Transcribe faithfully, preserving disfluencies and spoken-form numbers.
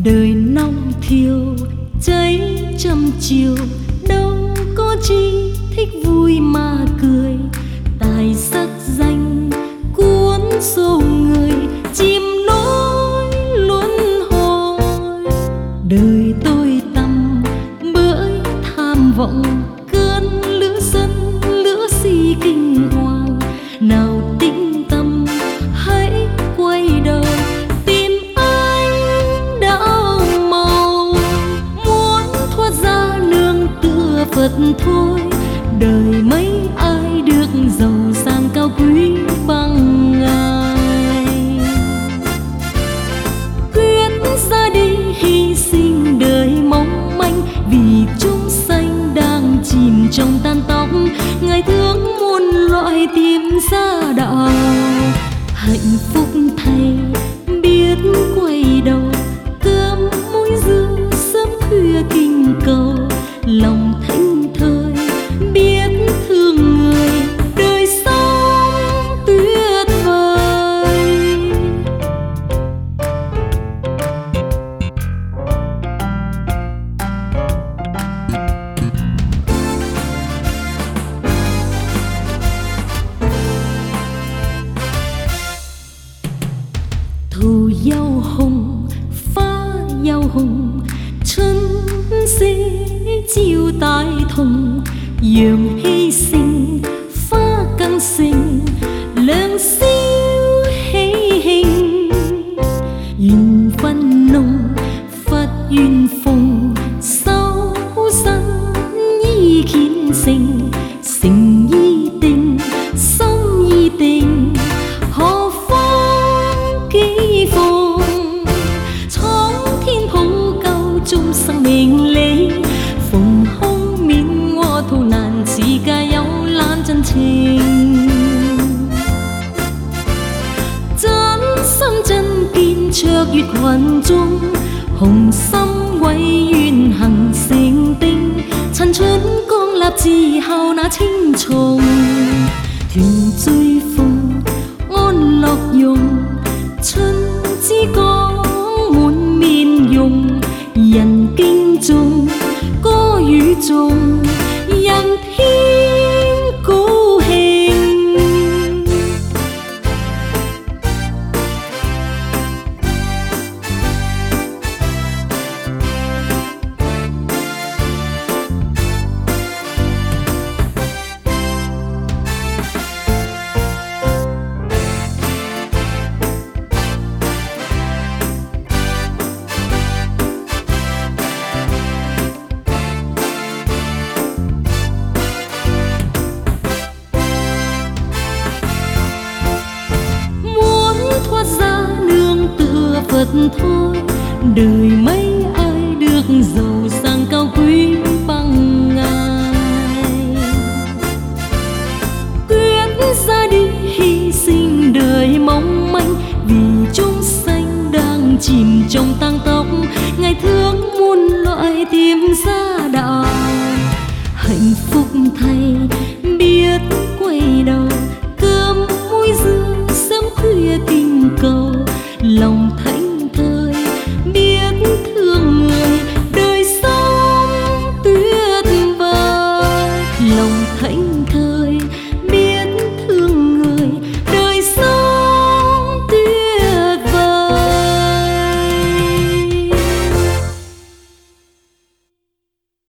đời nóng thiêu cháy trăm chiều, đâu có chi thích vui mà cười. Tài sắc danh cuốn số người, chim nối luân hồi. Đời tôi tăm bởi tham vọng, cơn lửa dân lửa si kinh hoàng. Nào tĩnh tâm hãy quay đầu tìm anh đạo màu, muốn thoát ra nương tựa Phật thôi. Đời mấy ai được giàu sang cao quý bằng Ngài, quyết ra đi hy sinh đời mong manh vì chúng sanh đang chìm trong tan tóc. Ngài thương muôn loại tìm ra đạo, hạnh phúc thay biết quay đầu. Cơm muối dưa sớm khuya kinh cầu, lòng thánh thơi biết thương người. Đời sống tuyệt vời, thù giao hùng phá giao hùng, chân sĩ chịu tai thùng. Dường hy sinh phá căn sinh, lên siêu hay hình. Duyên văn nông phát duyên phùng, sau dân nhi khiến sinh. Sinh nhi tình sống nhi tình, họ phong ký phùng. Trong thiên thủ cao chung sang mình lấy, phùng hông miên ngõ thù nạn chỉ ca yếu lan chân tình. Chân生真見卓越群眾，紅心偉願行成定。趁春光立之後那青松，團聚逢安樂融。春之光滿面容，人敬重歌與頌，人天高興。Phật thôi, đời mấy ai được giàu sang cao quý bằng Ngài. Quyết ra đi hy sinh đời mong manh vì chúng sanh đang chìm trong tang tóc. Ngài thương muôn loại tìm ra đạo, hạnh phúc thay biết